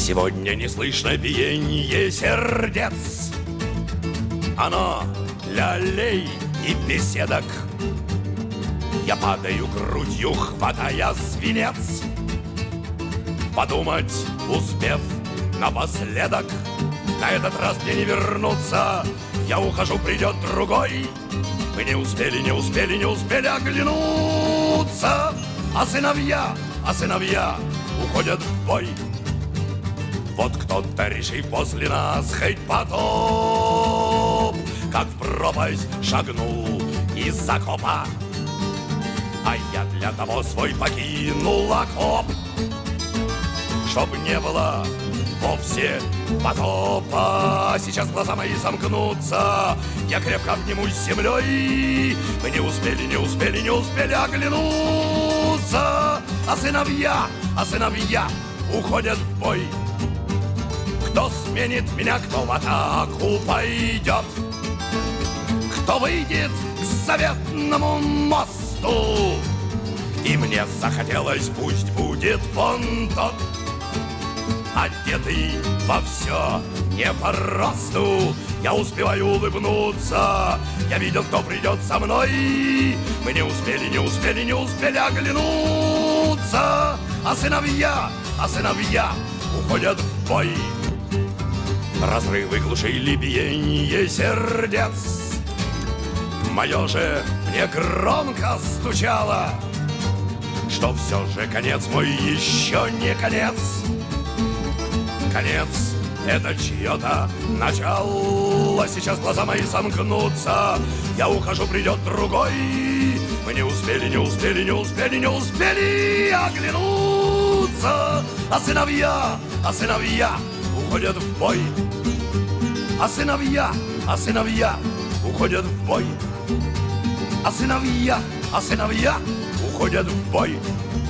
Сегодня не слышно биение сердец. Оно для аллей и беседок. Я падаю грудью, хватая свинец. Подумать, успев напоследок, на этот раз мне не вернуться. Я ухожу, придет другой. Мы не успели оглянуться. А сыновья уходят в бой. Вот кто-то решив после нас хоть потоп, как в пропасть шагнул из окопа. А я для того свой покинул окоп, чтоб не было вовсе потопа. Сейчас глаза мои сомкнутся, я крепко обнимусь с землей. Мы не успели оглянуться. А сыновья уходят в бой. Кто сменит меня, кто в атаку пойдет, кто выйдет к заветному мосту. И мне захотелось, пусть будет он тот, одетый во все не по росту. Я успеваю улыбнуться, я видел, кто придет со мной. Мы не успели оглянуться. А сыновья уходят в бой. Разрывы глушили биение сердец. Мое же мне громко стучало, что все же конец мой еще не конец. Конец — это чье-то начало. Сейчас глаза мои сомкнутся, я ухожу, придет другой. Мы не успели оглянуться. А сыновья уходят в бой. А сыновья уходят в бой. А сыновья уходят в бой.